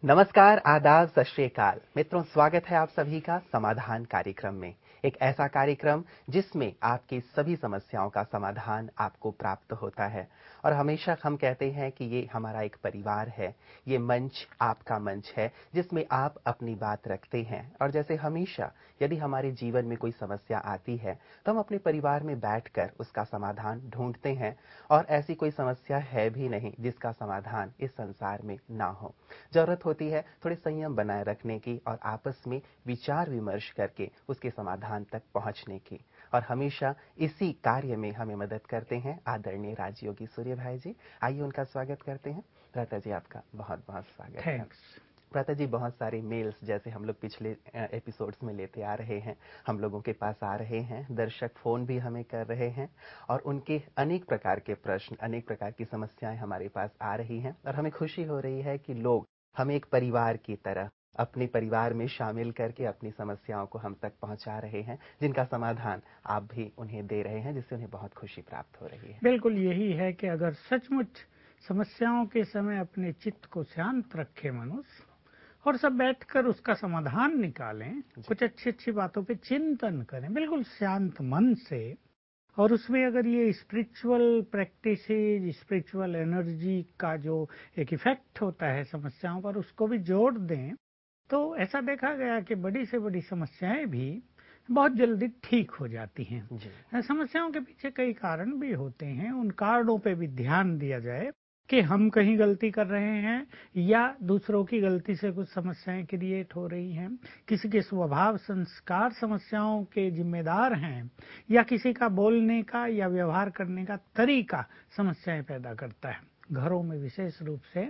नमस्कार, आदाब, सत श्री अकाल। मित्रों, स्वागत है आप सभी का समाधान कार्यक्रम में। एक ऐसा कार्यक्रम जिसमें आपकी सभी समस्याओं का समाधान आपको प्राप्त होता है। और हमेशा हम कहते हैं कि ये हमारा एक परिवार है, ये मंच आपका मंच है जिसमें आप अपनी बात रखते हैं। और जैसे हमेशा यदि हमारे जीवन में कोई समस्या आती है तो हम अपने परिवार में बैठकर उसका समाधान ढूंढते हैं। और ऐसी कोई समस्या है भी नहीं जिसका समाधान इस संसार में ना हो। जरूरत होती है थोड़े संयम बनाए रखने की और आपस में विचार विमर्श करके उसके समाधान तक पहुंचने की। और हमेशा इसी कार्य में हमें मदद करते हैं आदरणीय राजयोगी सूर्य भाई जी। आइए उनका स्वागत करते हैं। भ्राता जी, आपका बहुत बहुत स्वागत है। भ्राता जी, बहुत सारे मेल्स जैसे हम लोग पिछले एपिसोड्स में लेते आ रहे हैं, हम लोगों के पास आ रहे हैं, दर्शक फोन भी हमें कर रहे हैं और उनके अनेक प्रकार के प्रश्न, अनेक प्रकार की समस्याएं हमारे पास आ रही हैं। और हमें खुशी हो रही है कि लोग हम एक परिवार की तरह अपने परिवार में शामिल करके अपनी समस्याओं को हम तक पहुंचा रहे हैं, जिनका समाधान आप भी उन्हें दे रहे हैं, जिससे उन्हें बहुत खुशी प्राप्त हो रही है। बिल्कुल यही है कि अगर सचमुच समस्याओं के समय अपने चित्त को शांत रखे मनुष्य और सब बैठकर उसका समाधान निकालें, कुछ अच्छी अच्छी बातों पे चिंतन करें बिल्कुल शांत मन से, और उसमें अगर ये स्पिरिचुअल प्रैक्टिसेज, स्पिरिचुअल एनर्जी का जो एक इफेक्ट होता है समस्याओं पर, उसको भी जोड़ दें, तो ऐसा देखा गया कि बड़ी से बड़ी समस्याएं भी बहुत जल्दी ठीक हो जाती हैं। समस्याओं के पीछे कई कारण भी होते हैं, उन कारणों पे भी ध्यान दिया जाए कि हम कहीं गलती कर रहे हैं या दूसरों की गलती से कुछ समस्याएं क्रिएट हो रही हैं, किसी के स्वभाव संस्कार समस्याओं के जिम्मेदार हैं, या किसी का बोलने का या व्यवहार करने का तरीका समस्याएं पैदा करता है। घरों में विशेष रूप से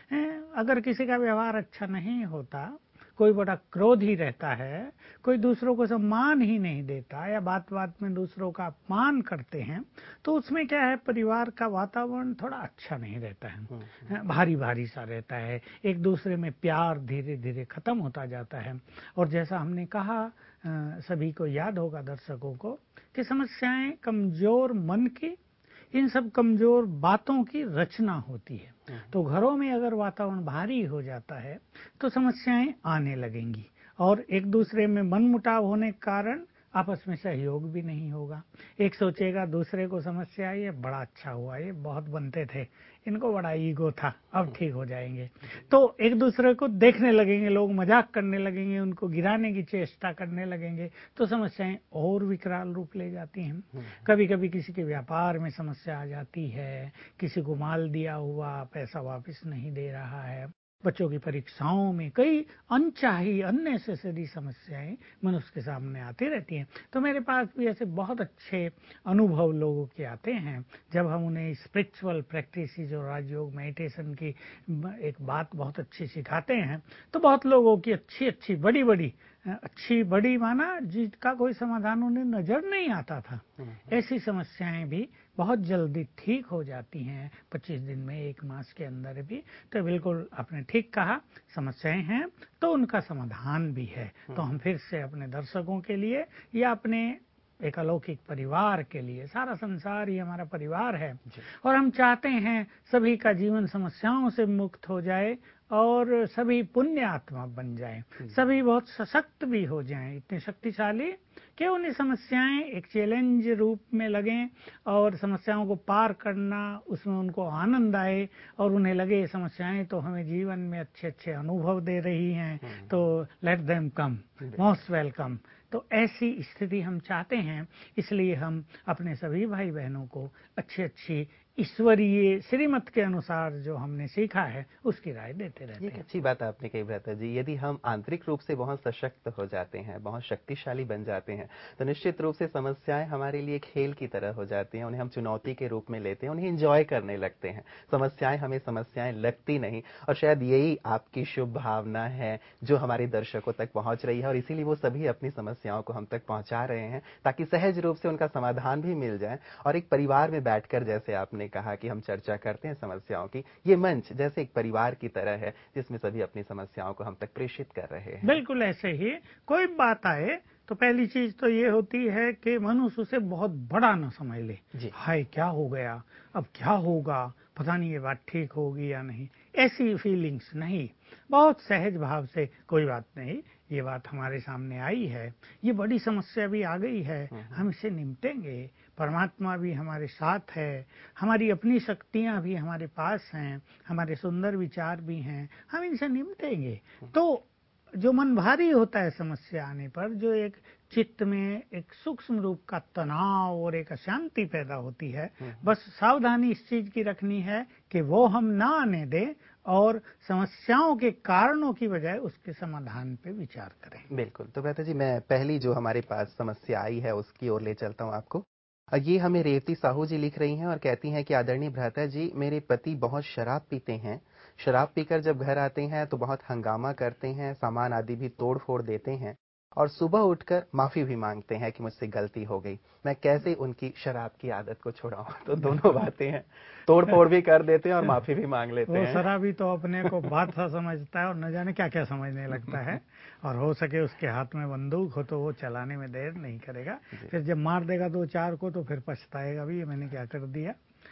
अगर किसी का व्यवहार अच्छा नहीं होता, कोई बड़ा क्रोधी रहता है, कोई दूसरों को सम्मान ही नहीं देता या बात बात में दूसरों का अपमान करते हैं, तो उसमें क्या है, परिवार का वातावरण थोड़ा अच्छा नहीं रहता है, भारी भारी सा रहता है, एक दूसरे में प्यार धीरे धीरे खत्म होता जाता है। और जैसा हमने कहा, सभी को याद होगा दर्शकों को, कि समस्याएं कमजोर मन की, इन सब कमजोर बातों की रचना होती है। तो घरों में अगर वातावरण भारी हो जाता है तो समस्याएं आने लगेंगी और एक दूसरे में मनमुटाव होने के कारण आपस में सहयोग भी नहीं होगा। एक सोचेगा दूसरे को समस्या आई है, बड़ा अच्छा हुआ, ये बहुत बनते थे, इनको बड़ा ईगो था, अब ठीक हो जाएंगे। तो एक दूसरे को देखने लगेंगे, लोग मजाक करने लगेंगे, उनको गिराने की चेष्टा करने लगेंगे, तो समस्याएं और विकराल रूप ले जाती हैं। कभी कभी किसी के व्यापार में समस्या आ जाती है, किसी को माल दिया हुआ पैसा वापस नहीं दे रहा है, बच्चों की परीक्षाओं में कई अनचाही अननेसेसरी समस्याएं मनुष्य के सामने आती रहती हैं। तो मेरे पास भी ऐसे बहुत अच्छे अनुभव लोगों के आते हैं जब हम उन्हें स्पिरिचुअल प्रैक्टिसेस और राजयोग मेडिटेशन की एक बात बहुत अच्छी सिखाते हैं, तो बहुत लोगों की अच्छी बड़ी माना जिसका कोई समाधान उन्हें नजर नहीं आता था, ऐसी समस्याएं भी बहुत जल्दी ठीक हो जाती हैं, 25 दिन में, 1 मास के अंदर भी। तो बिल्कुल आपने ठीक कहा, समस्याएं हैं तो उनका समाधान भी है। तो हम फिर से अपने दर्शकों के लिए या अपने एक अलौकिक परिवार के लिए, सारा संसार ही हमारा परिवार है और हम चाहते हैं सभी का जीवन समस्याओं से मुक्त हो जाए और सभी पुण्य आत्मा बन जाएं, सभी बहुत सशक्त भी हो जाएं, इतने शक्तिशाली कि उन्हें समस्याएं एक चैलेंज रूप में लगें और समस्याओं को पार करना, उसमें उनको आनंद आए और उन्हें लगे समस्याएं तो हमें जीवन में अच्छे अच्छे अनुभव दे रही हैं, तो let them come, most welcome. तो ऐसी स्थिति हम चाहते हैं, इसलिए हम अपने सभी भाई बहनों को अच्छी ईश्वरीय श्रीमत के अनुसार जो हमने सीखा है उसकी राय देते रहते हैं। ये अच्छी बात आपने कही भ्राता जी। यदि हम आंतरिक रूप से बहुत सशक्त हो जाते हैं, बहुत शक्तिशाली बन जाते हैं, तो निश्चित रूप से समस्याएं हमारे लिए खेल की तरह हो जाती हैं। उन्हें हम चुनौती के रूप में लेते हैं, उन्हें एंजॉय करने लगते हैं। समस्याएं हमें समस्याएं लगती नहीं। और शायद यही आपकी शुभ भावना है जो हमारे दर्शकों तक पहुंच रही है, और इसीलिए वो सभी अपनी समस्याओं को हम तक पहुंचा रहे हैं ताकि सहज रूप से उनका समाधान भी मिल जाए। और एक परिवार में बैठकर, जैसे आपने कहा कि हम चर्चा करते हैं समस्याओं की, ये मंच जैसे एक परिवार की तरह है जिसमें सभी अपनी समस्याओं को हम तक प्रेषित कर रहे हैं। बिल्कुल ऐसे ही कोई बात आए तो पहली चीज तो ये होती है कि मनुष्य उसे बहुत बड़ा ना समझ ले। हाय क्या हो गया, अब क्या होगा, पता नहीं ये बात ठीक होगी या नहीं, ऐसी फीलिंग्स नहीं। बहुत सहज भाव से कोई बात नहीं, ये बात हमारे सामने आई है, ये बड़ी समस्या भी आ गई है, हम इससे निपटेंगे, परमात्मा भी हमारे साथ है, हमारी अपनी शक्तियां भी हमारे पास हैं, हमारे सुंदर विचार भी हैं, हम इनसे निपटेंगे। तो जो मन भारी होता है समस्या आने पर, जो एक चित्त में एक सूक्ष्म रूप का तनाव और एक अशांति पैदा होती है, बस सावधानी इस चीज की रखनी है कि वो हम ना आने दें और समस्याओं के कारणों की बजाय उसके समाधान पे विचार करें। बिल्कुल। तो भ्राता जी, मैं पहली जो हमारे पास समस्या आई है उसकी ओर ले चलता हूँ आपको। ये हमें रेवती साहू जी लिख रही हैं और कहती हैं कि आदरणीय भ्राता जी, मेरे पति बहुत शराब पीते हैं। शराब पीकर जब घर आते हैं तो बहुत हंगामा करते हैं, सामान आदि भी तोड़ फोड़ देते हैं और सुबह उठकर माफी भी मांगते हैं कि मुझसे गलती हो गई। मैं कैसे उनकी शराब की आदत को छुड़ाऊं? तो दोनों बातें हैं, तोड़ फोड़ भी कर देते हैं और माफी भी मांग लेते वो हैं। शराबी तो अपने को बादशाह समझता है और न जाने क्या क्या समझने लगता है, और हो सके उसके हाथ में बंदूक हो तो वो चलाने में देर नहीं करेगा। फिर जब मार देगा दो चार को तो फिर पछताएगा भी, ये मैंने क्या कर दिया।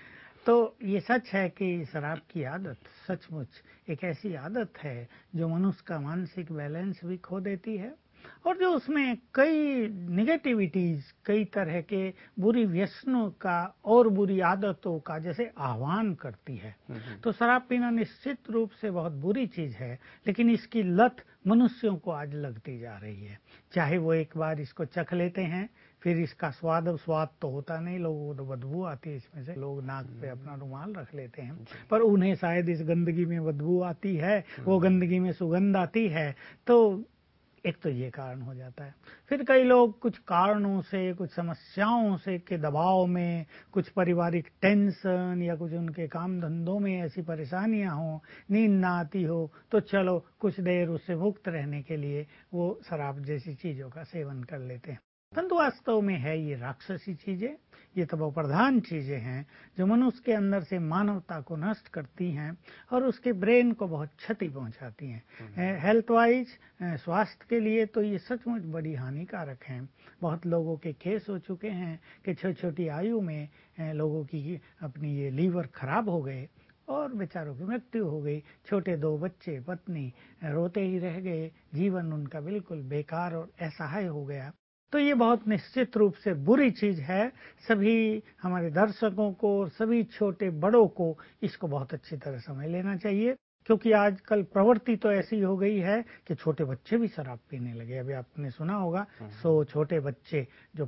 तो ये सच है कि शराब की आदत सचमुच एक ऐसी आदत है जो मनुष्य का मानसिक बैलेंस भी खो देती है, और जो उसमें कई निगेटिविटीज, कई तरह के बुरी व्यसनों का और बुरी आदतों का जैसे आह्वान करती है। तो शराब पीना निश्चित रूप से बहुत बुरी चीज है, लेकिन इसकी लत मनुष्यों को आज लगती जा रही है। चाहे वो एक बार इसको चख लेते हैं, फिर इसका स्वाद तो होता नहीं, लोगों को तो बदबू आती है इसमें से, लोग नाक पे अपना रुमाल रख लेते हैं, पर उन्हें शायद इस गंदगी में बदबू आती है, वो गंदगी में सुगंध आती है। तो एक तो ये कारण हो जाता है। फिर कई लोग कुछ कारणों से, कुछ समस्याओं से के दबाव में, कुछ पारिवारिक टेंशन या कुछ उनके काम धंधों में ऐसी परेशानियां हो, नींद ना आती हो, तो चलो कुछ देर उससे मुक्त रहने के लिए वो शराब जैसी चीजों का सेवन कर लेते हैं। परंतु वास्तव में है ये राक्षसी चीजें, ये तमो प्रधान चीजें हैं जो मनुष्य के अंदर से मानवता को नष्ट करती हैं और उसके ब्रेन को बहुत क्षति पहुंचाती हैं। हेल्थ वाइज, स्वास्थ्य के लिए तो ये सचमुच बड़ी हानिकारक हैं। बहुत लोगों के केस हो चुके हैं कि छोटी छोटी आयु में लोगों की अपनी ये लीवर खराब हो गए और बेचारों की मृत्यु हो गई। छोटे दो बच्चे, पत्नी रोते ही रह गए, जीवन उनका बिल्कुल बेकार और असहाय हो गया। तो ये बहुत निश्चित रूप से बुरी चीज है। सभी हमारे दर्शकों को और सभी छोटे बड़ों को इसको बहुत अच्छी तरह समझ लेना चाहिए, क्योंकि आजकल प्रवृत्ति तो ऐसी हो गई है कि छोटे बच्चे भी शराब पीने लगे। अभी आपने सुना होगा 100 छोटे बच्चे जो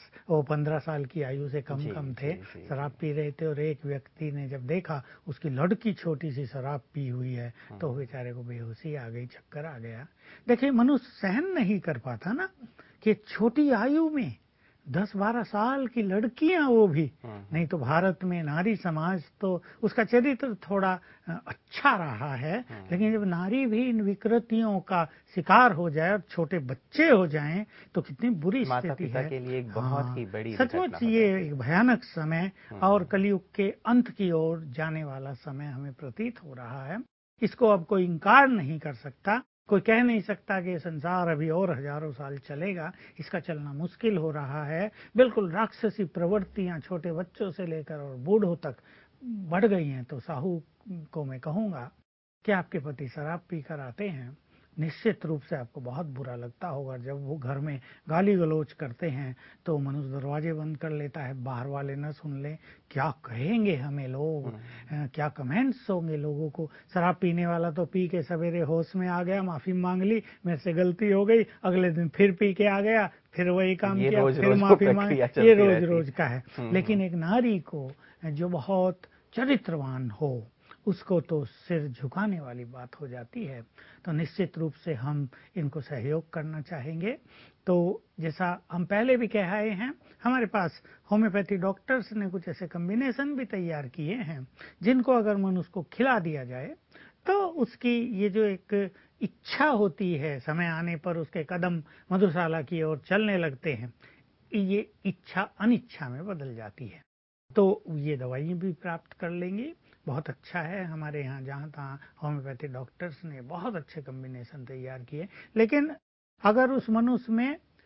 15 साल की आयु से कम थे, शराब पी रहे थे, और एक व्यक्ति ने जब देखा उसकी लड़की छोटी सी शराब पी हुई है तो बेचारे को बेहोशी आ गई, चक्कर आ गया। देखिए, मनुष्य सहन नहीं कर पाता ना कि छोटी आयु में 10-12 साल की लड़कियां, वो भी नहीं। तो भारत में नारी समाज तो उसका चरित्र थोड़ा अच्छा रहा है, लेकिन जब नारी भी इन विकृतियों का शिकार हो जाए और छोटे बच्चे हो जाएं तो कितनी बुरी स्थिति है। के लिए एक बहुत ही बड़ी सचमुच ये एक भयानक समय और कलयुग के अंत की ओर जाने वाला समय हमें प्रतीत हो रहा है। इसको अब कोई इंकार नहीं कर सकता, कोई कह नहीं सकता कि संसार अभी और हजारों साल चलेगा। इसका चलना मुश्किल हो रहा है। बिल्कुल राक्षसी प्रवृत्तियां छोटे बच्चों से लेकर और बूढ़ों तक बढ़ गई हैं। तो साहू को मैं कहूँगा कि आपके पति शराब पीकर आते हैं, निश्चित रूप से आपको बहुत बुरा लगता होगा जब वो घर में गाली गलौज करते हैं तो मनुष्य दरवाजे बंद कर लेता है, बाहर वाले न सुन ले, क्या कहेंगे हमें लोग, क्या कमेंट्स होंगे लोगों को। शराब पीने वाला तो पी के सवेरे होश में आ गया, माफी मांग ली, मेरे से गलती हो गई, अगले दिन फिर पी के आ गया, फिर वही काम किया, फिर माफी मांगी, ये रोज रोज का है। लेकिन एक नारी को जो बहुत चरित्रवान हो उसको तो सिर झुकाने वाली बात हो जाती है। तो निश्चित रूप से हम इनको सहयोग करना चाहेंगे। तो जैसा हम पहले भी कह आए हैं, हमारे पास होम्योपैथी डॉक्टर्स ने कुछ ऐसे कॉम्बिनेशन भी तैयार किए हैं जिनको अगर मनुष्य को खिला दिया जाए तो उसकी ये जो एक इच्छा होती है, समय आने पर उसके कदम मधुशाला की ओर चलने लगते हैं, ये इच्छा अनिच्छा में बदल जाती है। तो ये दवाई भी प्राप्त कर लेंगे। बहुत अच्छा है, हमारे यहाँ जहाँ तहाँ होम्योपैथी डॉक्टर्स ने बहुत अच्छे कॉम्बिनेशन तैयार किए। लेकिन अगर उस मनुष्य में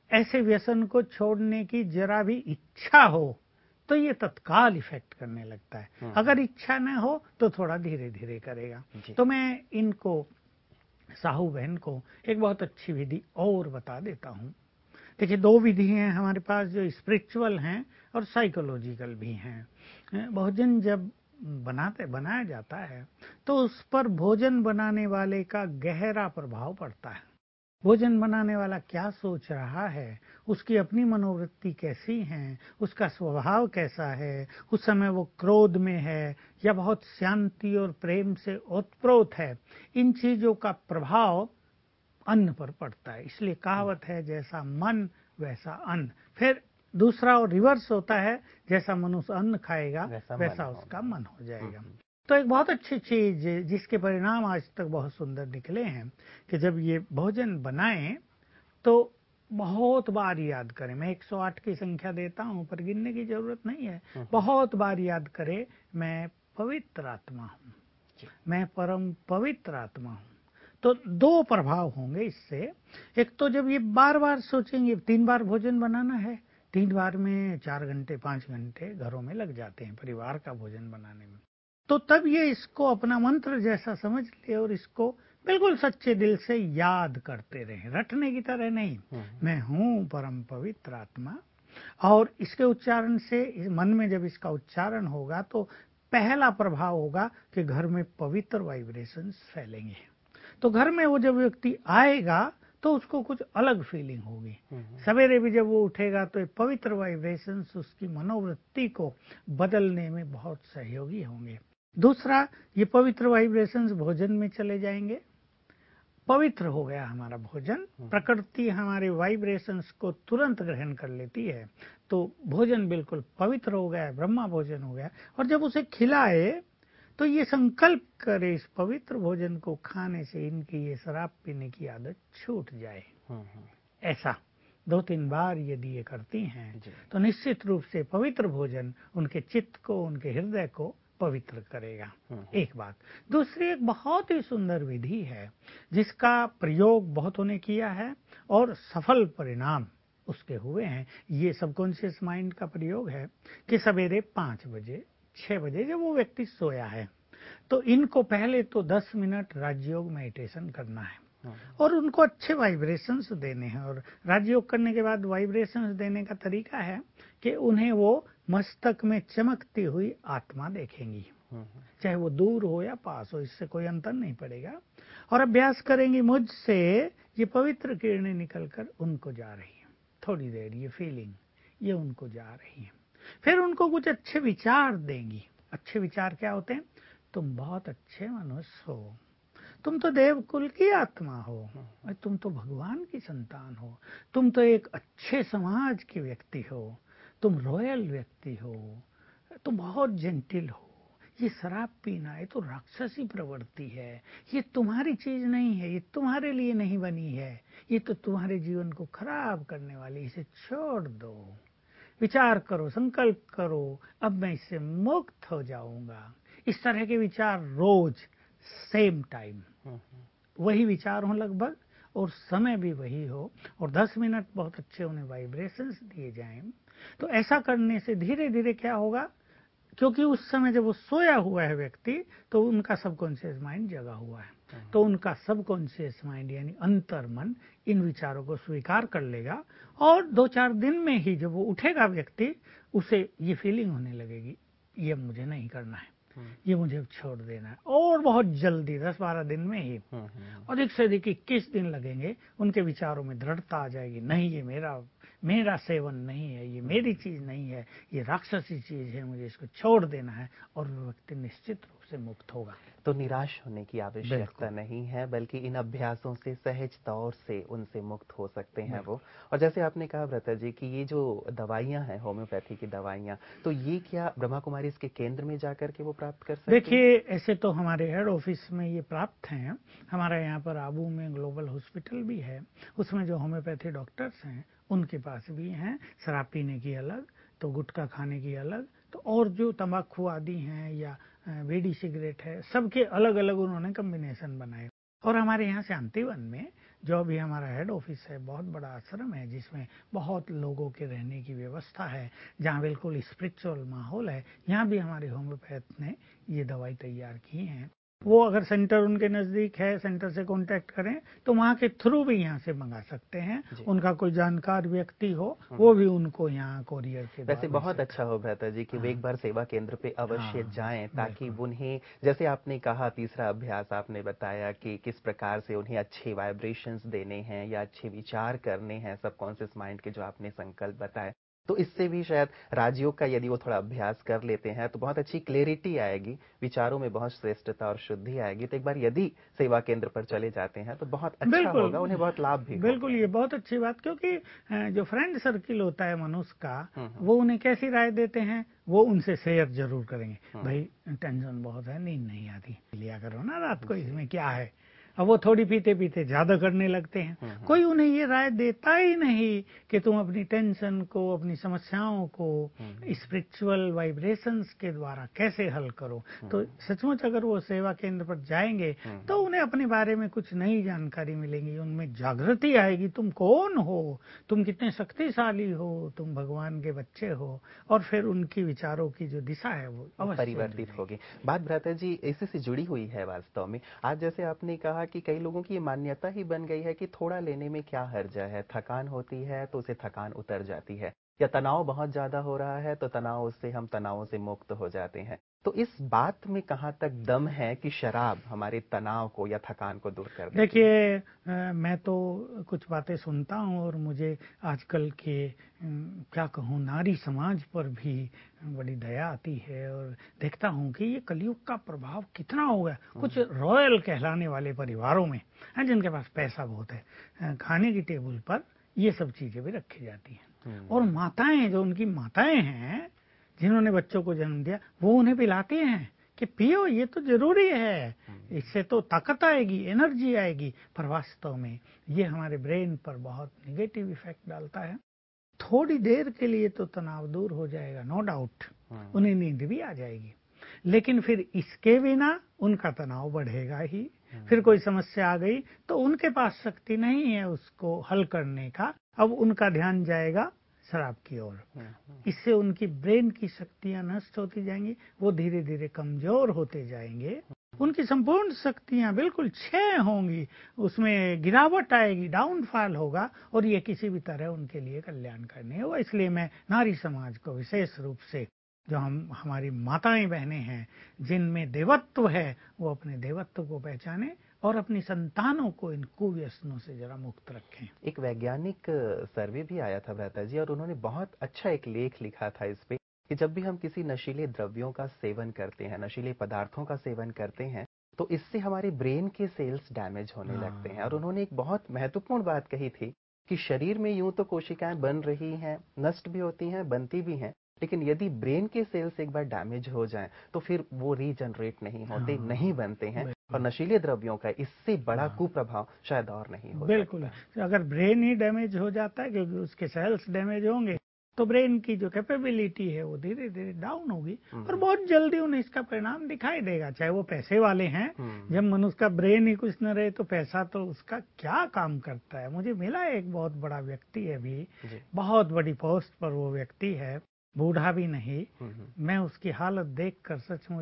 ऐसे व्यसन को छोड़ने की जरा भी इच्छा हो तो ये तत्काल इफेक्ट करने लगता है। अगर इच्छा न हो तो थोड़ा धीरे धीरे करेगा। तो मैं इनको साहू बहन को एक बहुत अच्छी विधि और बता देता हूँ। देखिए, 2 विधि हैं हमारे पास जो स्पिरिचुअल हैं और साइकोलॉजिकल भी हैं। भोजन जब बनाया जाता है तो उस पर भोजन बनाने वाले का गहरा प्रभाव पड़ता है। भोजन बनाने वाला क्या सोच रहा है, उसकी अपनी मनोवृत्ति कैसी है, उसका स्वभाव कैसा है, उस समय वो क्रोध में है या बहुत शांति और प्रेम से ओतप्रोत है, इन चीजों का प्रभाव अन्न पर पड़ता है। इसलिए कहावत है, जैसा मन वैसा अन्न। फिर दूसरा और रिवर्स होता है, जैसा मनुष्य अन्न खाएगा वैसा उसका मन हो जाएगा। तो एक बहुत अच्छी चीज जिसके परिणाम आज तक बहुत सुंदर निकले हैं कि जब ये भोजन बनाएं तो बहुत बार याद करें। मैं 108 की संख्या देता हूं पर गिनने की जरूरत नहीं है। बहुत बार याद करें, मैं पवित्र आत्मा हूं, मैं परम पवित्र आत्मा हूं। तो 2 प्रभाव होंगे इससे। एक तो जब ये बार बार सोचेंगे, 3 बार भोजन बनाना है, 3 बार में 4 घंटे 5 घंटे घरों में लग जाते हैं परिवार का भोजन बनाने में। तो तब ये इसको अपना मंत्र जैसा समझ ले और इसको बिल्कुल सच्चे दिल से याद करते रहें, रटने की तरह नहीं। मैं हूं परम पवित्र आत्मा। और इसके उच्चारण से, मन में जब इसका उच्चारण होगा तो पहला प्रभाव होगा कि घर में पवित्र वाइब्रेशंस फैलेंगे। तो घर में वो जब व्यक्ति आएगा तो उसको कुछ अलग फीलिंग होगी। सवेरे भी जब वो उठेगा तो पवित्र वाइब्रेशंस उसकी मनोवृत्ति को बदलने में बहुत सहयोगी होंगे। दूसरा, ये पवित्र वाइब्रेशंस भोजन में चले जाएंगे। पवित्र हो गया हमारा भोजन, प्रकृति हमारे वाइब्रेशंस को तुरंत ग्रहण कर लेती है, तो भोजन बिल्कुल पवित्र हो गया, ब्रह्मा भोजन हो गया। और जब उसे खिलाए तो ये संकल्प करे, इस पवित्र भोजन को खाने से इनकी ये शराब पीने की आदत छूट जाए। ऐसा 2-3 बार यदि ये करती हैं तो निश्चित रूप से पवित्र भोजन उनके चित्त को, उनके हृदय को पवित्र करेगा। एक बात। दूसरी, एक बहुत ही सुंदर विधि है जिसका प्रयोग बहुतों ने किया है और सफल परिणाम उसके हुए हैं। ये सबकॉन्शियस माइंड का प्रयोग है कि सवेरे 5 बजे 6 बजे जब वो व्यक्ति सोया है तो इनको पहले तो 10 मिनट राजयोग मेडिटेशन करना है और उनको अच्छे वाइब्रेशंस देने हैं। और राजयोग करने के बाद वाइब्रेशंस देने का तरीका है कि उन्हें वो मस्तक में चमकती हुई आत्मा देखेंगी, चाहे वो दूर हो या पास हो, इससे कोई अंतर नहीं पड़ेगा। और अभ्यास करेंगी, मुझसे ये पवित्र किरणें निकलकर उनको जा रही हैं। थोड़ी देर ये फीलिंग, ये उनको जा रही है। फिर उनको कुछ अच्छे विचार देंगी। अच्छे विचार क्या होते हैं? तुम बहुत अच्छे मनुष्य हो, तुम तो देवकुल की आत्मा हो, तुम तो भगवान की संतान हो, तुम तो एक अच्छे समाज के व्यक्ति हो, तुम रॉयल व्यक्ति हो, तुम बहुत जेंटिल हो। ये शराब पीना, ये तो राक्षसी प्रवृत्ति है, ये तुम्हारी चीज नहीं है, ये तुम्हारे लिए नहीं बनी है, ये तो तुम्हारे जीवन को खराब करने वाली, इसे छोड़ दो। विचार करो, संकल्प करो, अब मैं इससे मुक्त हो जाऊंगा। इस तरह के विचार रोज सेम टाइम वही विचार हो लगभग और समय भी वही हो और 10 मिनट बहुत अच्छे उन्हें वाइब्रेशंस दिए जाएं। तो ऐसा करने से धीरे धीरे क्या होगा, क्योंकि उस समय जब वो सोया हुआ है व्यक्ति तो उनका सबकॉन्शियस माइंड जगा हुआ है, तो उनका सबकॉन्शियस माइंड यानी अंतर मन इन विचारों को स्वीकार कर लेगा और 2-4 दिन में ही जब वो उठेगा व्यक्ति, उसे ये फीलिंग होने लगेगी, ये मुझे नहीं करना है, ये मुझे छोड़ देना है। और बहुत जल्दी 10-12 दिन में ही, अधिक से अधिक 21 दिन लगेंगे, उनके विचारों में दृढ़ता आ जाएगी। नहीं, ये मेरा सेवन नहीं है, ये मेरी चीज नहीं है, ये राक्षसी चीज है, मुझे इसको छोड़ देना है। और वो व्यक्ति निश्चित रूप से मुक्त होगा। तो निराश होने की आवश्यकता नहीं है, बल्कि इन अभ्यासों से सहज तौर से उनसे मुक्त हो सकते हैं वो। और जैसे आपने कहा व्रता जी कि ये जो दवाइयां हैं, होम्योपैथी की दवाइयां, तो ये क्या ब्रह्मा कुमारी इसके केंद्र में जाकर के वो प्राप्त कर सकते हैं? देखिए, ऐसे तो हमारे हेड ऑफिस में ये प्राप्त हैं। हमारे यहाँ पर आबू में ग्लोबल हॉस्पिटल भी है, उसमें जो होम्योपैथी डॉक्टर्स हैं उनके पास भी हैं। शराब पीने की अलग, तो गुटखा खाने की अलग, तो और जो तंबाकू आदि हैं या बीड़ी सिगरेट है, सबके अलग अलग उन्होंने कम्बिनेशन बनाए। और हमारे यहाँ शांतिवन में जो भी हमारा हेड ऑफिस है बहुत बड़ा आश्रम है जिसमें बहुत लोगों के रहने की व्यवस्था है, जहाँ बिल्कुल स्पिरिचुअल माहौल है, यहाँ भी हमारे होम्योपैथ ने ये दवाई तैयार की है। वो अगर सेंटर उनके नज़दीक है, सेंटर से कांटेक्ट करें तो वहाँ के थ्रू भी यहाँ से मंगा सकते हैं। उनका कोई जानकार व्यक्ति हो वो भी उनको यहाँ कोरियर के वैसे बहुत अच्छा हो भ्राता जी कि वे एक बार सेवा केंद्र पे अवश्य जाएं, ताकि उन्हें, जैसे आपने कहा तीसरा अभ्यास आपने बताया कि किस प्रकार से उन्हें अच्छे वाइब्रेशंस देने हैं या अच्छे विचार करने हैं, सबकॉन्शियस माइंड के जो आपने संकल्प बताए, तो इससे भी शायद राजयोग का यदि वो थोड़ा अभ्यास कर लेते हैं तो बहुत अच्छी क्लैरिटी आएगी, विचारों में बहुत श्रेष्ठता और शुद्धि आएगी। तो एक बार यदि सेवा केंद्र पर चले जाते हैं तो बहुत अच्छा होगा, उन्हें बहुत लाभ भी होगा। बिल्कुल, ये बहुत अच्छी बात, क्योंकि जो फ्रेंड सर्किल होता है मनुष्य का, वो उन्हें कैसी राय देते हैं, वो उनसे शेयर जरूर करेंगे। भाई टेंशन बहुत है, नींद नहीं आती, लिया करो ना रात को, इसमें क्या है। अब वो थोड़ी पीते पीते ज्यादा करने लगते हैं। कोई उन्हें ये राय देता ही नहीं कि तुम अपनी टेंशन को, अपनी समस्याओं को स्पिरिचुअल वाइब्रेशंस के द्वारा कैसे हल करो। तो सचमुच अगर वो सेवा केंद्र पर जाएंगे तो उन्हें अपने बारे में कुछ नई जानकारी मिलेगी, उनमें जागृति आएगी, तुम कौन हो, तुम कितने शक्तिशाली हो, तुम भगवान के बच्चे हो, और फिर उनकी विचारों की जो दिशा है वो अवश्य परिवर्तित होगी। बात भ्राता जी इसी से जुड़ी हुई है वास्तव में। आज जैसे आपने कहा कि कई लोगों की ये मान्यता ही बन गई है कि थोड़ा लेने में क्या हर्जा है, थकान होती है तो उसे थकान उतर जाती है, या तनाव बहुत ज्यादा हो रहा है तो तनाव से हम तनावों से मुक्त हो जाते हैं। तो इस बात में कहाँ तक दम है कि शराब हमारे तनाव को या थकान को दूर कर देती है? देखिए, मैं तो कुछ बातें सुनता हूँ और मुझे आजकल के क्या कहूँ, नारी समाज पर भी बड़ी दया आती है, और देखता हूँ कि ये कलयुग का प्रभाव कितना हो गया। कुछ रॉयल कहलाने वाले परिवारों में हैं जिनके पास पैसा बहुत है, खाने की टेबल पर ये सब चीजें भी रखी जाती हैं, और माताएं, जो उनकी माताएं हैं जिन्होंने बच्चों को जन्म दिया, वो उन्हें पिलाती हैं कि पियो, ये तो जरूरी है, इससे तो ताकत आएगी, एनर्जी आएगी। पर वास्तव में ये हमारे ब्रेन पर बहुत निगेटिव इफेक्ट डालता है। थोड़ी देर के लिए तो तनाव दूर हो जाएगा, नो डाउट, उन्हें नींद भी आ जाएगी, लेकिन फिर इसके बिना उनका तनाव बढ़ेगा ही। फिर कोई समस्या आ गई तो उनके पास शक्ति नहीं है उसको हल करने का, अब उनका ध्यान जाएगा शराब की ओर। इससे उनकी ब्रेन की शक्तियां नष्ट होती जाएंगी, वो धीरे धीरे कमजोर होते जाएंगे, उनकी संपूर्ण शक्तियां बिल्कुल क्षय होंगी, उसमें गिरावट आएगी, डाउनफॉल होगा, और ये किसी भी तरह उनके लिए कल्याणकारी नहीं होगा। इसलिए मैं नारी समाज को विशेष रूप से, जो हमारी माताएं बहनें हैं जिनमें देवत्व है, वो अपने देवत्व को पहचाने और अपनी संतानों को इन कुव्यसनों से जरा मुक्त रखें। एक वैज्ञानिक सर्वे भी आया था भ्राता जी, और उन्होंने बहुत अच्छा एक लेख लिखा था इस पे कि जब भी हम किसी नशीले द्रव्यों का सेवन करते हैं, नशीले पदार्थों का सेवन करते हैं, तो इससे हमारे ब्रेन के सेल्स डैमेज होने लगते हैं। और उन्होंने एक बहुत महत्वपूर्ण बात कही थी कि शरीर में यूं तो कोशिकाएं बन रही हैं, नष्ट भी होती हैं, बनती भी हैं, लेकिन यदि ब्रेन के सेल्स एक बार डैमेज हो जाएं तो फिर वो रीजनरेट नहीं होते, नहीं बनते हैं, और नशीले द्रव्यों का इससे बड़ा कुप्रभाव शायद और नहीं हो बिल्कुल सकता। अगर ब्रेन ही डैमेज हो जाता है, क्योंकि उसके सेल्स डैमेज होंगे, तो ब्रेन की जो कैपेबिलिटी है वो धीरे धीरे डाउन होगी, और बहुत जल्दी उन्हें इसका परिणाम दिखाई देगा। चाहे वो पैसे वाले हैं, जब मनुष्य का ब्रेन ही कुछ न रहे तो पैसा तो उसका क्या काम करता है। मुझे मिला एक बहुत बड़ा व्यक्ति है अभी, बहुत बड़ी पोस्ट पर वो व्यक्ति है, बूढ़ा भी नहीं। मैं उसकी हालत देखकर सचमुच,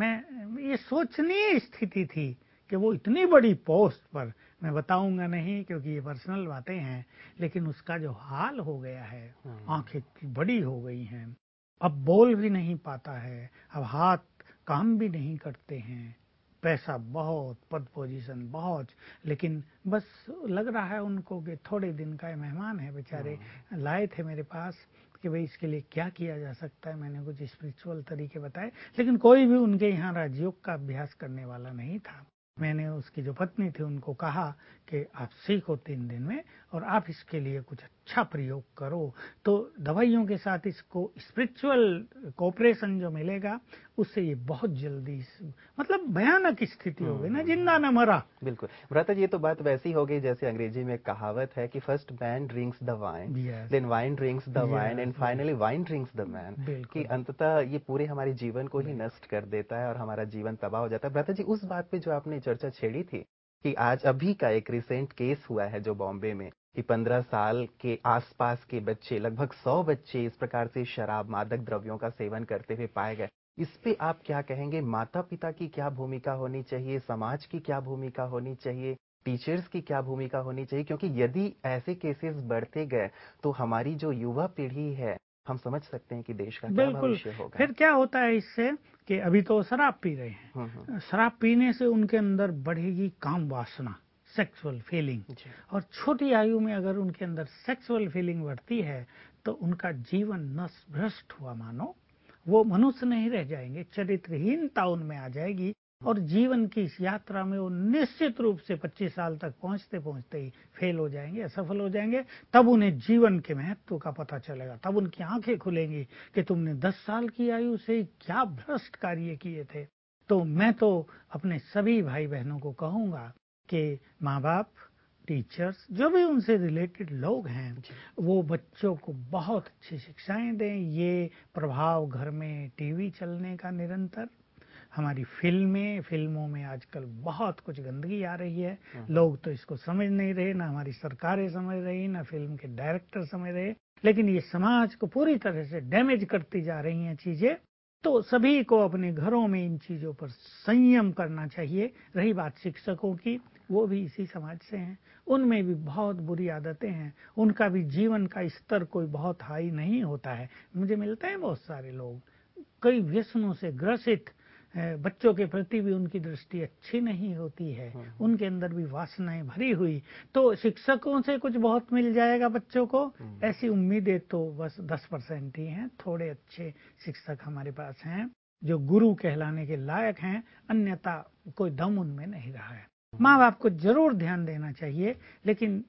मैं ये सोचनीय स्थिति थी कि वो इतनी बड़ी पोस्ट पर, मैं बताऊंगा नहीं क्योंकि ये पर्सनल बातें हैं, लेकिन उसका जो हाल हो गया है, आंखें बड़ी हो गई हैं, अब बोल भी नहीं पाता है, अब हाथ काम भी नहीं करते हैं, पैसा बहुत, पद पोजीशन बहुत, लेकिन बस लग रहा है उनको कि थोड़े दिन का मेहमान है बेचारे, लाए थे मेरे पास कि भाई इसके लिए क्या किया जा सकता है। मैंने कुछ स्पिरिचुअल तरीके बताए, लेकिन कोई भी उनके यहाँ राजयोग का अभ्यास करने वाला नहीं था। मैंने उसकी जो पत्नी थी उनको कहा कि आप सीखो 3 दिन में, और आप इसके लिए कुछ अच्छा प्रयोग करो, तो दवाइयों के साथ इसको स्पिरिचुअल कोऑपरेशन जो मिलेगा, उससे ये बहुत जल्दी, मतलब भयानक स्थिति हो गई ना, जिंदा न मरा। बिल्कुल भ्राता जी, ये तो बात वैसी हो गई जैसे अंग्रेजी में कहावत है कि first man drinks the wine, then wine drinks the wine, and finally wine drinks the man, कि अंततः ये पूरे हमारे जीवन को ही नष्ट कर देता है और हमारा जीवन तबाह हो जाता है। भ्राता जी, उस बात पे जो आपने चर्चा छेड़ी थी कि आज अभी का एक रिसेंट केस हुआ है जो बॉम्बे में कि 15 साल के आसपास के बच्चे, लगभग 100 बच्चे इस प्रकार से शराब, मादक द्रव्यों का सेवन करते हुए पाए गए। इस पे आप क्या कहेंगे? माता-पिता की क्या भूमिका होनी चाहिए? समाज की क्या भूमिका होनी चाहिए? टीचर्स की क्या भूमिका होनी चाहिए? क्योंकि यदि ऐसे केसेस बढ़ते गए तो हमारी जो युवा पीढ़ी है, हम समझ सकते हैं कि देश का क्या बिल्कुल। भविष्य होगा। फिर क्या होता है इससे कि अभी तो शराब पी रहे हम्म। हैं, शराब पीने से उनके अंदर बढ़ेगी काम वासना, सेक्सुअल फीलिंग, जी। और छोटी आयु में अगर उनके अंदर सेक्सुअल फीलिंग बढ़ती है तो उनका जीवन नष्ट भ्रष्ट हुआ मानो, वो मनुष्य नहीं रह जाएंगे, चरित्रहीनता उनमें आ जाएगी और जीवन की इस यात्रा में वो निश्चित रूप से 25 साल तक पहुंचते पहुंचते ही फेल हो जाएंगे, असफल हो जाएंगे। तब उन्हें जीवन के महत्व का पता चलेगा, तब उनकी आंखें खुलेंगी कि तुमने 10 साल की आयु से क्या भ्रष्ट कार्य किए थे। तो मैं तो अपने सभी भाई बहनों को कहूंगा कि माँ बाप, टीचर्स, जो भी उनसे रिलेटेड लोग हैं, वो बच्चों को बहुत अच्छी शिक्षाएं दें। ये प्रभाव घर में टीवी चलने का निरंतर, हमारी फिल्मों में आजकल बहुत कुछ गंदगी आ रही है, लोग तो इसको समझ नहीं रहे, ना हमारी सरकारें समझ रही, ना फिल्म के डायरेक्टर समझ रहे, लेकिन ये समाज को पूरी तरह से डैमेज करती जा रही हैं चीजें। तो सभी को अपने घरों में इन चीजों पर संयम करना चाहिए। रही बात शिक्षकों की, वो भी इसी समाज से हैं, उनमें भी बहुत बुरी आदतें हैं, उनका भी जीवन का स्तर कोई बहुत हाई नहीं होता है। मुझे मिलते हैं बहुत सारे लोग कई व्यसनों से ग्रसित, बच्चों के प्रति भी उनकी दृष्टि अच्छी नहीं होती है, उनके अंदर भी वासनाएं भरी हुई। तो शिक्षकों से कुछ बहुत मिल जाएगा बच्चों को, ऐसी उम्मीदें तो बस 10% ही हैं। थोड़े अच्छे शिक्षक हमारे पास हैं जो गुरु कहलाने के लायक हैं, अन्यथा कोई दम उनमें नहीं रहा है। माँ बाप को जरूर ध्यान देना चाहिए, लेकिन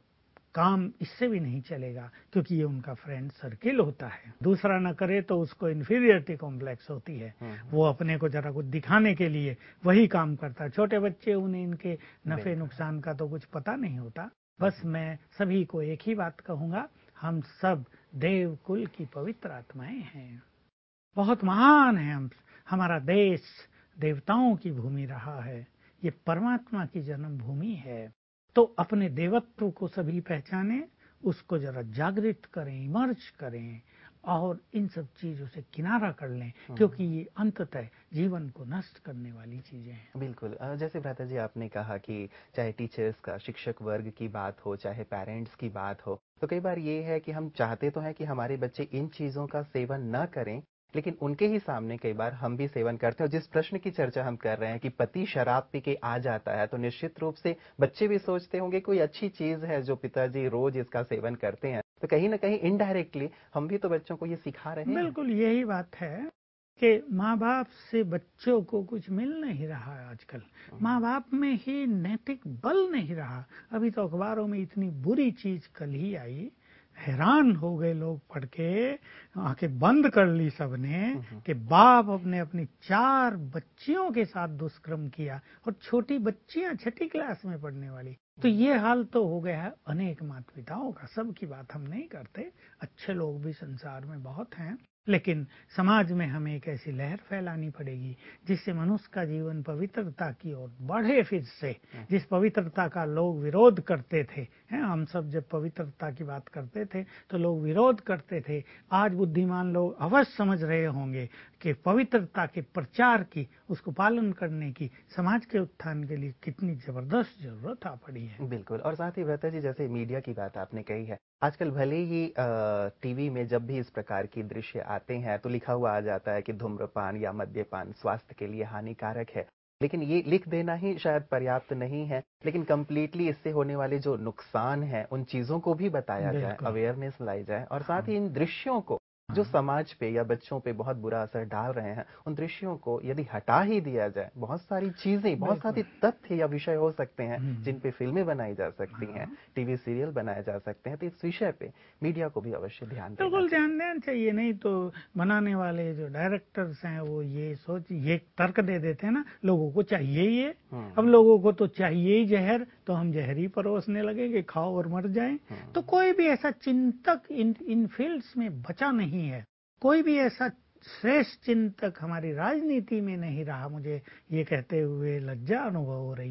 काम इससे भी नहीं चलेगा क्योंकि ये उनका फ्रेंड सर्किल होता है। दूसरा न करे तो उसको इन्फीरियरिटी कॉम्प्लेक्स होती है, वो अपने को जरा कुछ दिखाने के लिए वही काम करता है। छोटे बच्चे, उन्हें इनके नफे नुकसान का तो कुछ पता नहीं होता। बस मैं सभी को एक ही बात कहूंगा, हम सब देव कुल की पवित्र आत्माएं हैं, बहुत महान है हम। हमारा देश देवताओं की भूमि रहा है, ये परमात्मा की जन्मभूमि है। तो अपने देवत्व को सभी पहचाने, उसको जरा जागृत करें, इमर्ज करें और इन सब चीजों से किनारा कर लें, क्योंकि ये अंततः जीवन को नष्ट करने वाली चीजें हैं। बिल्कुल। जैसे भ्राता जी आपने कहा कि चाहे टीचर्स का, शिक्षक वर्ग की बात हो, चाहे पेरेंट्स की बात हो, तो कई बार ये है कि हम चाहते तो हैं कि हमारे बच्चे इन चीज़ों का सेवन न करें, लेकिन उनके ही सामने कई बार हम भी सेवन करते हैं। और जिस प्रश्न की चर्चा हम कर रहे हैं कि पति शराब पी के आ जाता है, तो निश्चित रूप से बच्चे भी सोचते होंगे कोई अच्छी चीज़ है जो पिताजी रोज इसका सेवन करते हैं, तो कहीं ना कहीं इनडायरेक्टली हम भी तो बच्चों को ये सिखा रहे हैं। बिल्कुल यही बात है कि माँ बाप से बच्चों को कुछ मिल नहीं रहा है आजकल, माँ बाप में ही नैतिक बल नहीं रहा। अभी तो अखबारों में इतनी बुरी चीज कल ही आई, हैरान हो गए लोग पढ़ के, आंखें बंद कर ली सबने, कि बाप अपने अपनी 4 बच्चियों के साथ दुष्कर्म किया, और छोटी बच्चियां 6ठी क्लास में पढ़ने वाली। तो ये हाल तो हो गया है अनेक माता पिताओं का। सब की बात हम नहीं करते, अच्छे लोग भी संसार में बहुत हैं, लेकिन समाज में हमें एक ऐसी लहर फैलानी पड़ेगी जिससे मनुष्य का जीवन पवित्रता की ओर बढ़े फिर से। जिस पवित्रता का लोग विरोध करते थे, हैं, हम सब जब पवित्रता की बात करते थे तो लोग विरोध करते थे, आज बुद्धिमान लोग अवश्य समझ रहे होंगे कि पवित्रता के प्रचार की, उसको पालन करने की समाज के उत्थान के लिए कितनी जबरदस्त जरूरत आ पड़ी है। बिल्कुल। और साथ ही भ्राता जी, जैसे मीडिया की बात आपने कही है, आजकल भले ही टीवी में जब भी इस प्रकार की दृश्य आते हैं तो लिखा हुआ आ जाता है कि धूम्रपान या मद्यपान स्वास्थ्य के लिए हानिकारक है, लेकिन ये लिख देना ही शायद पर्याप्त नहीं है, लेकिन कंप्लीटली इससे होने वाले जो नुकसान है उन चीजों को भी बताया जाए, अवेयरनेस लाई जाए, और साथ ही इन दृश्यों को जो समाज पे या बच्चों पे बहुत बुरा असर डाल रहे हैं, उन दृश्यों को यदि हटा ही दिया जाए, बहुत सारी चीजें, बहुत सारे तथ्य या विषय हो सकते हैं जिन पे फिल्में बनाई जा सकती हैं, टीवी सीरियल बनाए जा सकते हैं। तो इस विषय पे मीडिया को भी अवश्य ध्यान देना बिल्कुल चाहिए। ध्यान देना चाहिए, नहीं तो बनाने वाले जो डायरेक्टर्स हैं वो ये तर्क दे देते हैं ना, लोगों को चाहिए ये, अब लोगों को तो चाहिए ही जहर, तो हम जहर ही परोसने लगेंगे, खाओ और मर जाएं। तो कोई भी ऐसा चिंतक इन फील्ड्स में बचा नहीं है, कोई भी ऐसा श्रेष्ठ चिंतक हमारी राजनीति में नहीं रहा। मुझे ये कहते हुए लज्जा अनुभव हो रही है,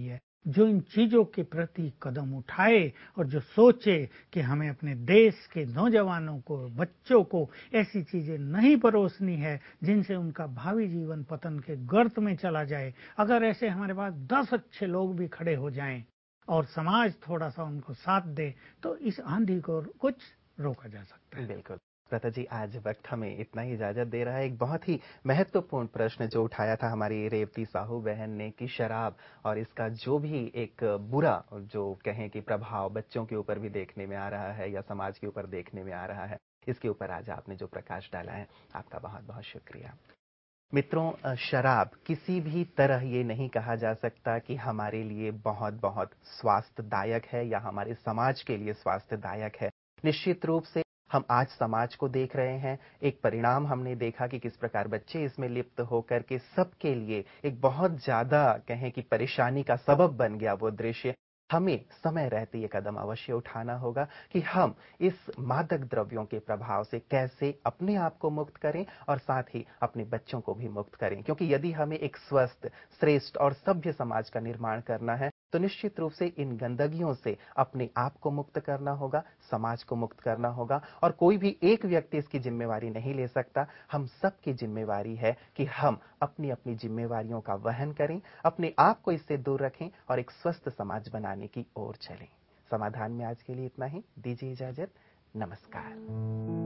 जो इन चीज़ों के प्रति कदम उठाए और जो सोचे कि हमें अपने देश के नौजवानों को, बच्चों को ऐसी चीज़ें नहीं परोसनी है जिनसे उनका भावी जीवन पतन के गर्त में चला जाए। अगर ऐसे हमारे पास 10 अच्छे लोग भी खड़े हो जाएं और समाज थोड़ा-सा उनको साथ दे, तो इस आंधी को कुछ रोका जा सकता है। बिल्कुल। लता जी, आज वक्त हमें इतना ही इजाजत दे रहा है। एक बहुत ही महत्वपूर्ण प्रश्न जो उठाया था हमारी रेवती साहू बहन ने कि शराब और इसका जो भी एक बुरा जो कहें कि प्रभाव बच्चों के ऊपर भी देखने में आ रहा है या समाज के ऊपर देखने में आ रहा है, इसके ऊपर आज आपने जो प्रकाश डाला है, आपका बहुत बहुत शुक्रिया। मित्रों, शराब किसी भी तरह ये नहीं कहा जा सकता कि हमारे लिए बहुत बहुत स्वास्थ्यदायक है या हमारे समाज के लिए स्वास्थ्यदायक है। निश्चित रूप से हम आज समाज को देख रहे हैं, एक परिणाम हमने देखा कि किस प्रकार बच्चे इसमें लिप्त होकर के सबके लिए एक बहुत ज्यादा कहें कि परेशानी का सबब बन गया वो दृश्य। हमें समय रहते ये कदम अवश्य उठाना होगा कि हम इस मादक द्रव्यों के प्रभाव से कैसे अपने आप को मुक्त करें और साथ ही अपने बच्चों को भी मुक्त करें, क्योंकि यदि हमें एक स्वस्थ, श्रेष्ठ और सभ्य समाज का निर्माण करना है तो निश्चित रूप से इन गंदगियों से अपने आप को मुक्त करना होगा, समाज को मुक्त करना होगा और कोई भी एक व्यक्ति इसकी जिम्मेवारी नहीं ले सकता। हम सबकी जिम्मेवारी है कि हम अपनी अपनी जिम्मेवारियों का वहन करें, अपने आप को इससे दूर रखें और एक स्वस्थ समाज बनाने की ओर चलें। समाधान में आज के लिए इतना ही। दीजिए इजाजत। नमस्कार।